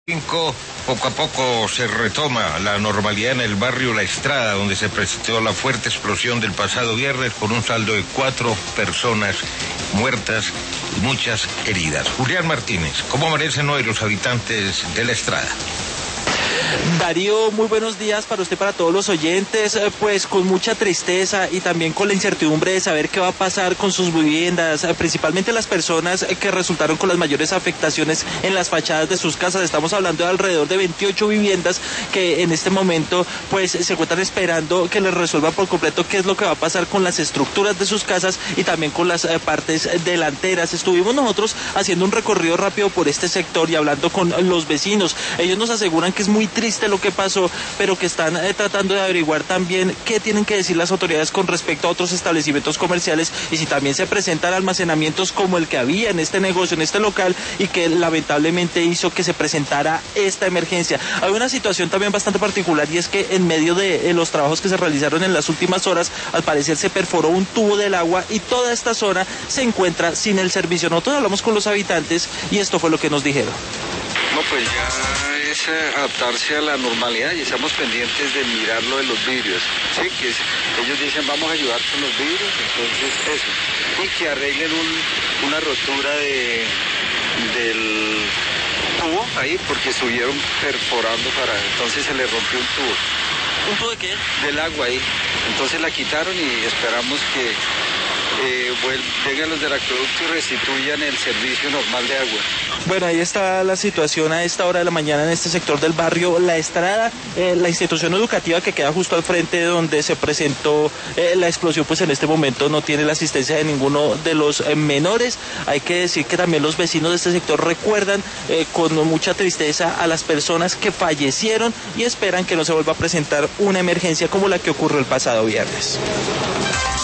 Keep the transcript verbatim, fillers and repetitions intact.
Cinco, poco a poco se retoma la normalidad en el barrio La Estrada, donde se presentó la fuerte explosión del pasado viernes con un saldo de cuatro personas muertas y muchas heridas. Julián Martínez, ¿cómo amanecen hoy los habitantes de La Estrada? Darío, muy buenos días para usted, para todos los oyentes, pues con mucha tristeza y también con la incertidumbre de saber qué va a pasar con sus viviendas, principalmente las personas que resultaron con las mayores afectaciones en las fachadas de sus casas. Estamos hablando de alrededor de veintiocho viviendas que en este momento pues se encuentran esperando que les resuelva por completo qué es lo que va a pasar con las estructuras de sus casas y también con las eh, partes delanteras. Estuvimos nosotros haciendo un recorrido rápido por este sector y hablando con los vecinos. Ellos nos aseguran que es muy triste lo que pasó, pero que están eh, tratando de averiguar también qué tienen que decir las autoridades con respecto a otros establecimientos comerciales y si también se presentan almacenamientos como el que había en este negocio, en este local, y que lamentablemente hizo que se presentara esta emergencia. Hay una situación también bastante particular, y es que en medio de eh, los trabajos que se realizaron en las últimas horas, al parecer se perforó un tubo del agua y toda esta zona se encuentra sin el servicio. Nosotros hablamos con los habitantes y esto fue lo que nos dijeron. No, pues ya es adaptarse a la normalidad y estamos pendientes de mirar lo de los vidrios, ¿sí? Que es, ellos dicen vamos a ayudar con los vidrios, entonces eso, y que arreglen un, una rotura de, del tubo ahí, porque estuvieron perforando para, entonces se le rompió un tubo. ¿Un tubo de qué? Del agua ahí, entonces la quitaron y esperamos que Eh, bueno, lleguen los del acueducto y restituyan el servicio normal de agua. Bueno, ahí está la situación a esta hora de la mañana en este sector del barrio La Estrada. Eh, la institución educativa que queda justo al frente de donde se presentó eh, la explosión, pues en este momento no tiene la asistencia de ninguno de los eh, menores. Hay que decir que también los vecinos de este sector recuerdan eh, con mucha tristeza a las personas que fallecieron y esperan que no se vuelva a presentar una emergencia como la que ocurrió el pasado viernes.